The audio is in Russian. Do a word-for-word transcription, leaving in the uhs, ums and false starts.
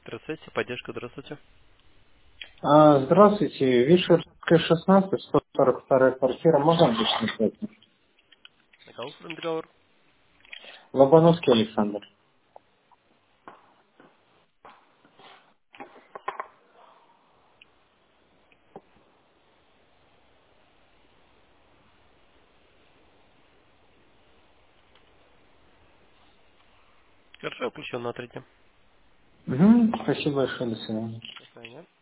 Электросессия, поддержка, здравствуйте. А, Здравствуйте, Вишерская, шестнадцать, сто сорок вторая квартира, можно обычно сказать? Гаусен договор. Лобановский Александр. Хорошо, включен на третьем. Угу, спасибо большое, до свидания. До свидания.